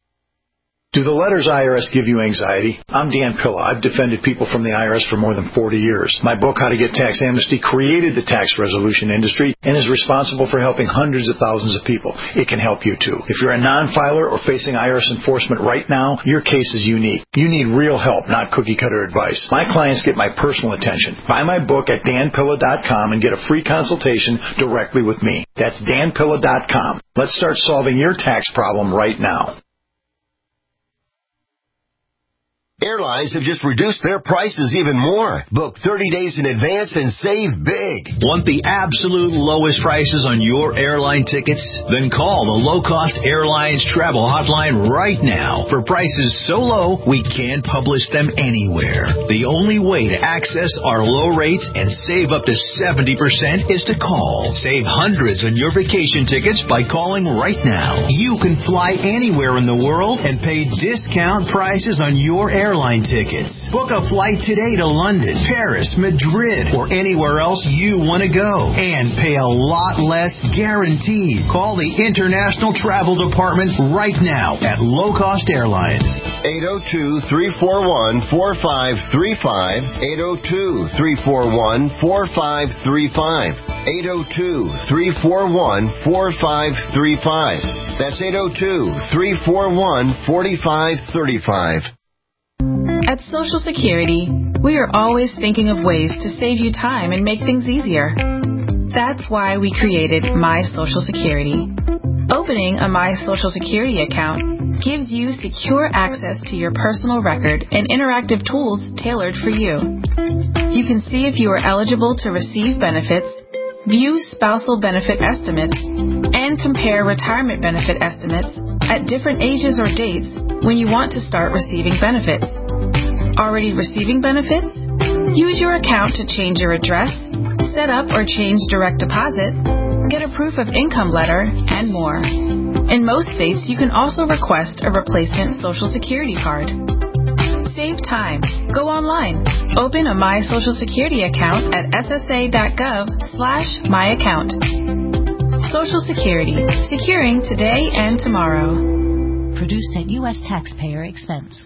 Do the letters I R S give you anxiety? I'm Dan Pilla. I've defended people from the I R S for more than forty years. My book, How to Get Tax Amnesty, created the tax resolution industry and is responsible for helping hundreds of thousands of people. It can help you, too. If you're a non-filer or facing I R S enforcement right now, your case is unique. You need real help, not cookie-cutter advice. My clients get my personal attention. Buy my book at Dan Pilla dot com and get a free consultation directly with me. That's Dan Pilla dot com. Let's start solving your tax problem right now. Airlines have just reduced their prices even more. Book thirty days in advance and save big. Want the absolute lowest prices on your airline tickets? Then call the Low Cost Airlines Travel Hotline right now for prices so low we can't publish them anywhere. The only way to access our low rates and save up to seventy percent is to call. Save hundreds on your vacation tickets by calling right now. You can fly anywhere in the world and pay discount prices on your airline airline tickets. Book a flight today to London, Paris, Madrid, or anywhere else you want to go. And pay a lot less guaranteed. Call the International Travel Department right now at Low Cost Airlines. eight oh two, three four one, four five three five. eight oh two, three four one, four five three five. eight oh two, three four one, four five three five. That's eight oh two, three four one, four five three five. At Social Security, we are always thinking of ways to save you time and make things easier. That's why we created My Social Security. Opening a My Social Security account gives you secure access to your personal record and interactive tools tailored for you. You can see if you are eligible to receive benefits, view spousal benefit estimates, and compare retirement benefit estimates at different ages or dates when you want to start receiving benefits. Already receiving benefits? Use your account to change your address, set up or change direct deposit, get a proof of income letter, and more. In most states, you can also request a replacement Social Security card. Save time. Go online. Open a My Social Security account at ssa.gov slash my account. Social Security. Securing today and tomorrow. Produced at U S taxpayer expense.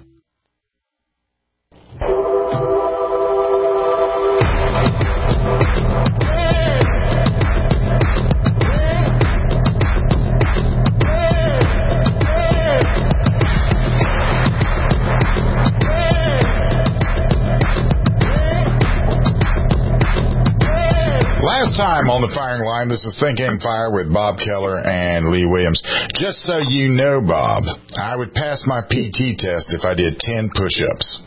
Last time on the firing line, this is Think Aim Fire with Bob Keller and Lee Williams. Just so you know, Bob, I would pass my P T test if I did ten push-ups.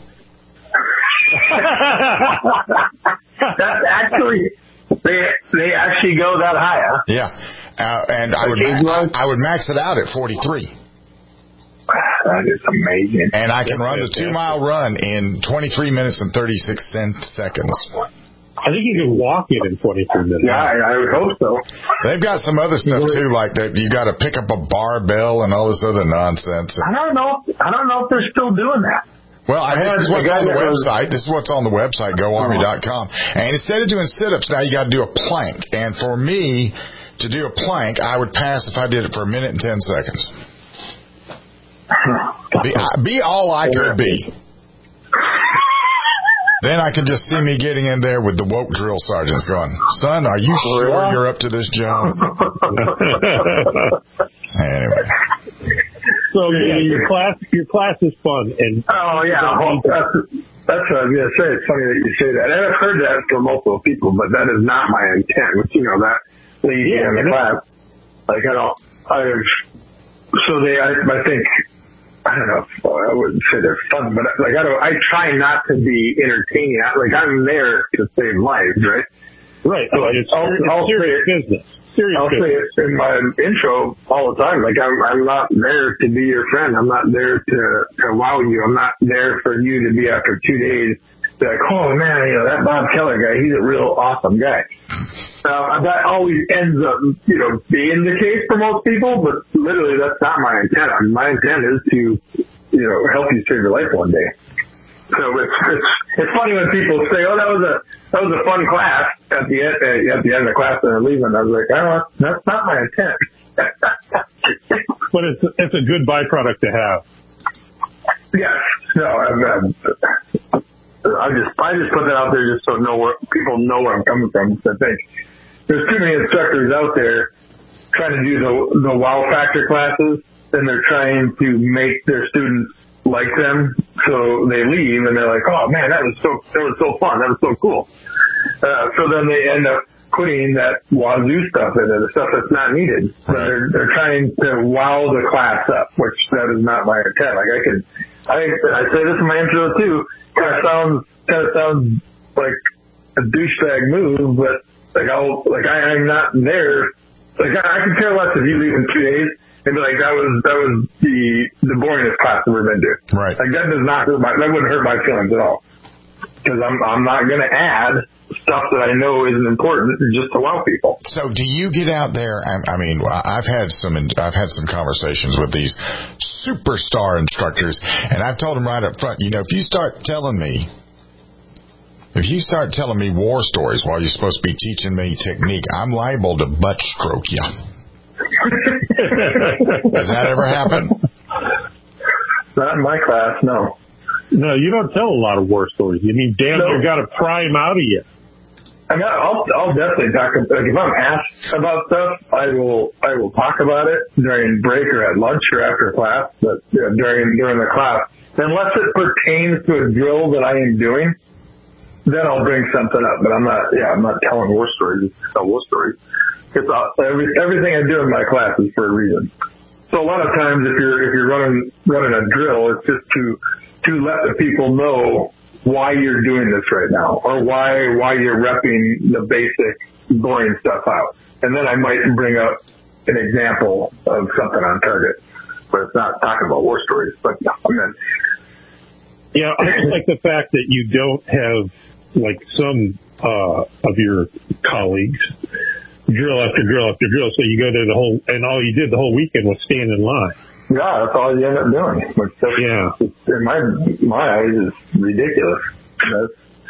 That's actually, they they actually go that high, huh? Yeah, uh, and I would ma- I would max it out at forty-three. That is amazing. And I can run the two-mile run in twenty-three minutes and thirty-six seconds. I think you can walk it in twenty-three minutes. Yeah, I, I would hope so. They've got some other stuff too, like that you got to pick up a barbell and all this other nonsense. I don't know. I don't know if they're still doing that. Well, I mean, this is what's on the website. This is what's on the website, go army dot com. And instead of doing sit-ups, now you got to do a plank. And for me to do a plank, I would pass if I did it for a minute and ten seconds. Be, be all I could be. Then I could just see me getting in there with the woke drill sergeants going, son, are you sure you're up to this job? Anyway. So yeah, your class, your class is fun. And oh yeah, well, that's, that's what I was gonna say. It's funny that you say that. And I've heard that from multiple people, but that is not my intent. Which you know that leads yeah, in the class. Like I don't, I so they, I, I think. I don't know. Well, I wouldn't say they're fun, but like I don't. I try not to be entertaining. Like I'm there to save lives, right? Right. So it's, I'll, it's I'll serious say business. Serious I'll business. say it in my intro all the time. Like I'm, I'm not there to be your friend. I'm not there to, to wow you. I'm not there for you to be after two days. Like, oh man, you know that Bob Keller guy. He's a real awesome guy. Uh, that always ends up, you know, being the case for most people, but literally that's not my intent. I mean, my intent is to, you know, help you save your life one day. So it's it's it's funny when people say, "Oh, that was a that was a fun class." At the end at the end of the class, and they're leaving. I was like, "Oh, that's not my intent." But it's it's a good byproduct to have. Yes. No. I'm, I'm, I just I just put that out there just so know where people know where I'm coming from. I think there's too many instructors out there trying to do the the wow factor classes, and they're trying to make their students like them, so they leave and they're like, "Oh man, that was so that was so fun, that was so cool." Uh, so then they end up putting that wazoo stuff in it, the stuff that's not needed. So they're they're trying to wow the class up, which that is not my intent. Like I could I I say this in my intro too. Kind of sounds kind of sounds like a douchebag move, but like I'll like I am not there. Like I, I could care less if you leave in two days and be like that was that was the the boringest class I've ever been to. Right. Like that does not hurt my that wouldn't hurt my feelings at all. Because I'm I'm not going to add stuff that I know isn't important just to wow people. So, do you get out there? I, I mean, I've had some I've had some conversations with these superstar instructors, and I've told them right up front. You know, if you start telling me, if you start telling me war stories while you're supposed to be teaching me technique, I'm liable to butt stroke you. Has that ever happened? Not in my class, no. No, you don't tell a lot of war stories. You mean, damn, No. you got to pry them out of you. I mean, I'll I'll definitely talk. Like if I'm asked about stuff, I will I will talk about it during break or at lunch or after class. But you know, during during the class, unless it pertains to a drill that I am doing, then I'll bring something up. But I'm not. Yeah, I'm not telling war stories. Just tell war stories. It's all, every, everything I do in my class is for a reason. So a lot of times, if you're if you're running running a drill, it's just to to let the people know why you're doing this right now, or why why you're repping the basic boring stuff out. And then I might bring up an example of something on target, but it's not talking about war stories. But no, I mean, yeah, I just like the fact that you don't have like some uh, of your colleagues drill after drill after drill. So you go to the whole, and all you did the whole weekend was stand in line. Yeah, that's all you end up doing. Which yeah. In my my eyes is ridiculous. That's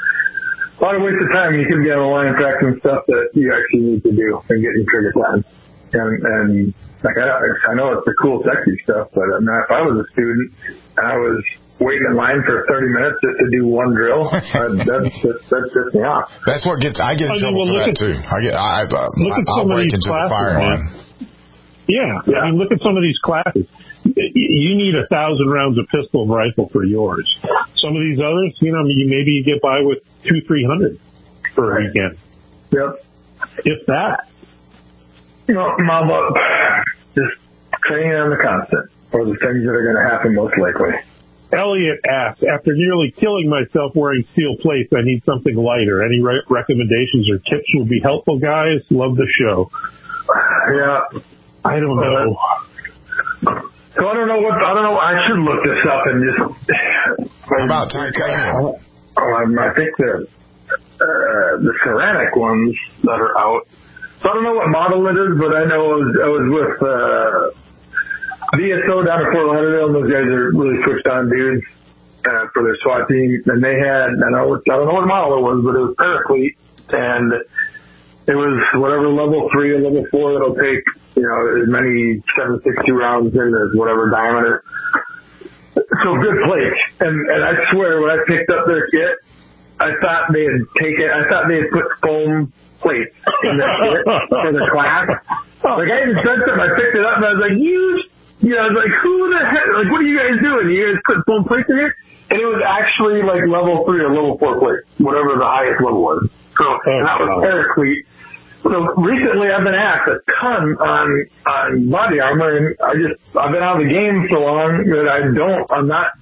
a lot of waste of time. You could be on the line practicing stuff that you actually need to do and getting trigger time. And and like I, I know it's the cool sexy stuff, but I mean, if I was a student and I was waiting in line for thirty minutes just to do one drill, uh, that's that's that's just me off. That's what gets I get in I mean, trouble well, for that at, too. I get I, I, I I'll break into classes, the firing man. line. Yeah. yeah, I mean, look at some of these classes. You need a thousand rounds of pistol and rifle for yours. Some of these others, you know, you maybe you get by with two, three hundred for a weekend. Yep. If that. You know, mom, just training on the constant, or the things that are going to happen most likely. Elliot asks, after nearly killing myself wearing steel plates, I need something lighter. Any re- recommendations or tips would be helpful, guys? Love the show. Yeah. I don't know. So I don't know what, I don't know, I should look this up and just. How about titanium? Um, I think the, uh, the ceramic ones that are out. So I don't know what model it is, but I know I was, I was with, uh, V S O down at Fort Lauderdale, and those guys are really switched on dudes, uh, for their SWAT team. And they had, I don't know, I don't know what model it was, but it was Paraclete, and it was whatever level three or level four that'll take, you know, as many seven sixty-two rounds in as whatever diameter. So good plates. And, and I swear when I picked up their kit, I thought they had taken, I thought they had put foam plates in their kit for the class. Like I even said something, I picked it up and I was like, you, you know, I was like, who the heck, like what are you guys doing? You guys put foam plates in here? And it was actually like level three or level four plates, whatever the highest level was. So, and that was Paraclete. So recently I've been asked a ton on, on body armor, and I just, I've been out of the game so long that I don't, I'm not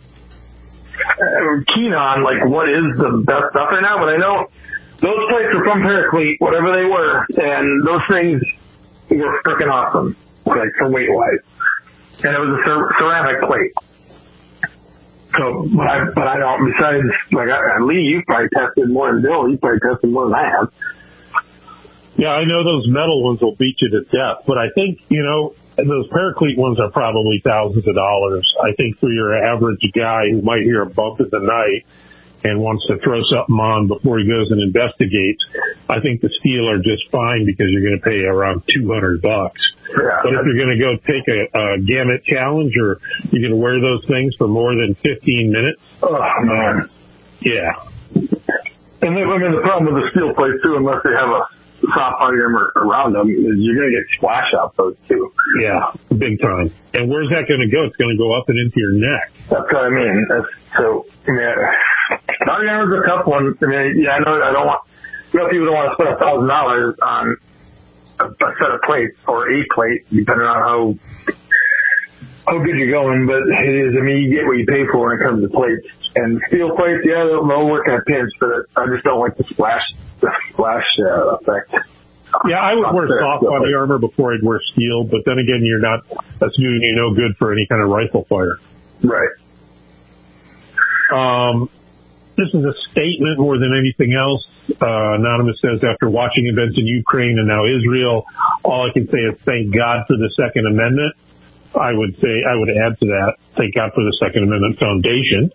keen on like what is the best stuff right now, but I know those plates are from Paraclete, whatever they were, and those things were freaking awesome, like for weight wise. And it was a cer- ceramic plate. So, but I, but I don't, besides, like, I, Lee, you probably tested more than Bill, you probably tested more than I have. Yeah, I know those metal ones will beat you to death, but I think, you know, those Paraclete ones are probably thousands of dollars. I think for your average guy who might hear a bump in the night and wants to throw something on before he goes and investigates, I think the steel are just fine because you're going to pay around two hundred bucks. Yeah. But if you're going to go take a, a gamut challenge, or you're going to wear those things for more than fifteen minutes. Oh, man. Yeah. And then, I mean, the problem with the steel plates, too, unless they have a soft body armor around them, is you're going to get splash out those too. Yeah, big time. And where's that going to go? It's going to go up and into your neck. That's what I mean. That's, so, yeah, body armor's a tough one. I mean, yeah, I know I don't want, you know, people don't want to spend a thousand dollars on a, a set of plates or a plate, depending on how how good you're going, but it is, I mean, you get what you pay for when it comes to plates. And steel plates, yeah, they'll, they'll work on pinch, but I just don't like the splash, the splash uh, effect. Yeah, I would wear soft body armor before I'd wear steel, but then again, you're not, that's doing you no good for any kind of rifle fire. Right. Um, this is a statement more than anything else. Uh, Anonymous says, after watching events in Ukraine and now Israel, all I can say is thank God for the Second Amendment. I would say, I would add to that, thank God for the Second Amendment Foundation.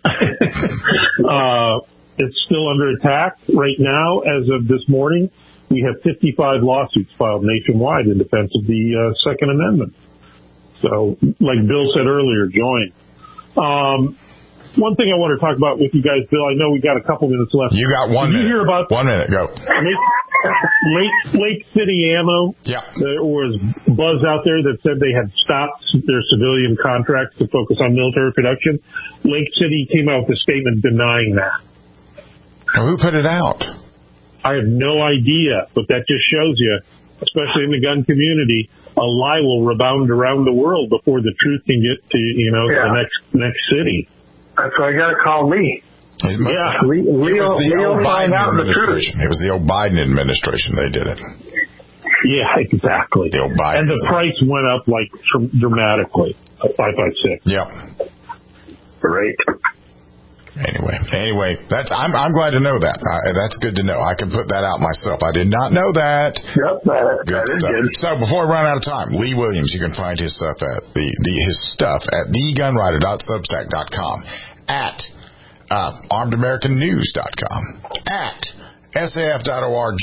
uh, it's still under attack right now. As of this morning, we have fifty-five lawsuits filed nationwide in defense of the uh, Second Amendment. So, like Bill said earlier, join. Um, One thing I want to talk about with you guys, Bill, I know we got a couple minutes left. You got one Did minute. you hear about one minute, go. Lake, Lake, Lake City Ammo? Yeah. There was buzz out there that said they had stopped their civilian contracts to focus on military production. Lake City came out with a statement denying that. Who put it out? I have no idea, but that just shows you, especially in the gun community, a lie will rebound around the world before the truth can get to, you know, yeah. the next next city. That's why I got to call Lee. It must, yeah, Lee, Lee, it was the Lee old Biden out administration. It was the old Biden administration. They did it. Yeah, exactly. The old Biden. And the price went up like dramatically. Five five six. Yep. Great. Anyway, anyway, that's I'm I'm glad to know that. Uh, that's good to know. I can put that out myself. I did not know that. Yep, that, good that is stuff. good. So before we run out of time, Lee Williams, you can find his stuff at the, the his stuff at the gun writer dot substack dot com, at uh, armed american news dot com, at S A F dot org.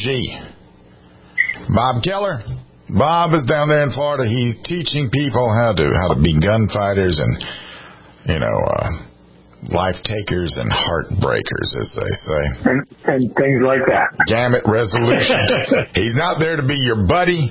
Bob Keller. Bob is down there in Florida. He's teaching people how to how to be gunfighters and you know. Uh, life takers and heartbreakers, as they say. And, and things like that. Gamut resolution. He's not there to be your buddy,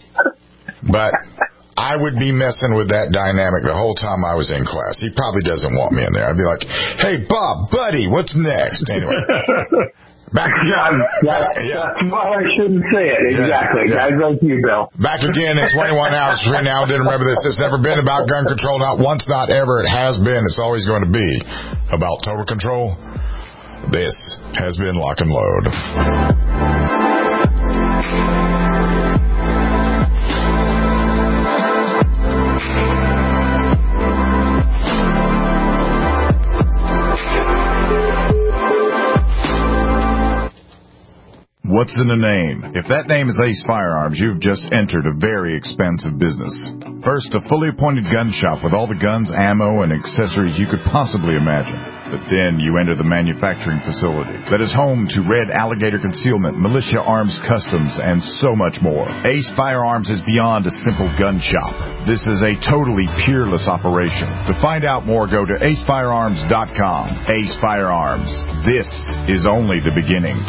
but I would be messing with that dynamic the whole time I was in class. He probably doesn't want me in there. I'd be like, hey, Bob, buddy, what's next? Anyway. Back again. That's, yeah. that's why I shouldn't say it. Exactly. Yeah, yeah. Guys like you, Bill. Back again in twenty-one hours from now. Then remember this. It's never been about gun control. Not once, not ever. It has been. It's always going to be about total control. This has been Lock and Load. What's in a name? If that name is Ace Firearms, you've just entered a very expensive business. First, a fully appointed gun shop with all the guns, ammo, and accessories you could possibly imagine. But then you enter the manufacturing facility that is home to Red Alligator Concealment, Militia Arms Customs, and so much more. Ace Firearms is beyond a simple gun shop. This is a totally peerless operation. To find out more, go to ace firearms dot com. Ace Firearms. This is only the beginning.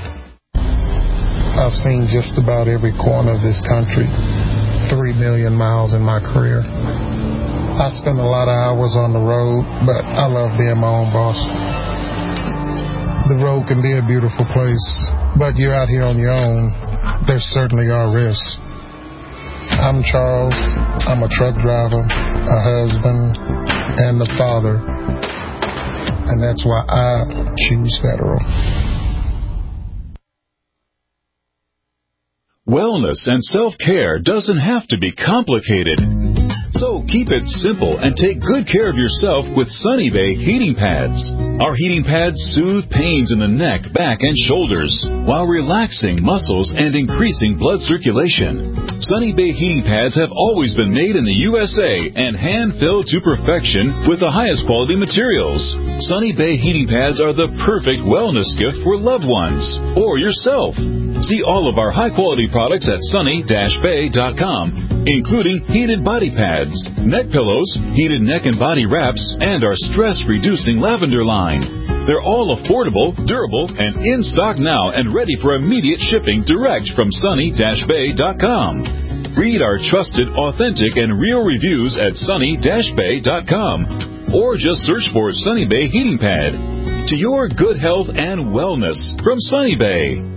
I've seen just about every corner of this country, three million miles in my career. I spend a lot of hours on the road, but I love being my own boss. The road can be a beautiful place, but you're out here on your own, there certainly are risks. I'm Charles. I'm a truck driver, a husband, and a father, and that's why I choose Federal. Wellness and self-care doesn't have to be complicated. So keep it simple and take good care of yourself with Sunny Bay heating pads. Our heating pads soothe pains in the neck, back, and shoulders while relaxing muscles and increasing blood circulation. Sunny Bay heating pads have always been made in the U S A and hand-filled to perfection with the highest quality materials. Sunny Bay heating pads are the perfect wellness gift for loved ones or yourself. See all of our high-quality products at sunny dash bay dot com, including heated body pads, neck pillows, heated neck and body wraps, and our stress-reducing lavender line. They're all affordable, durable, and in stock now and ready for immediate shipping direct from sunny dash bay dot com. Read our trusted, authentic, and real reviews at sunny dash bay dot com, or just search for Sunny Bay Heating Pad. To your good health and wellness from Sunny Bay.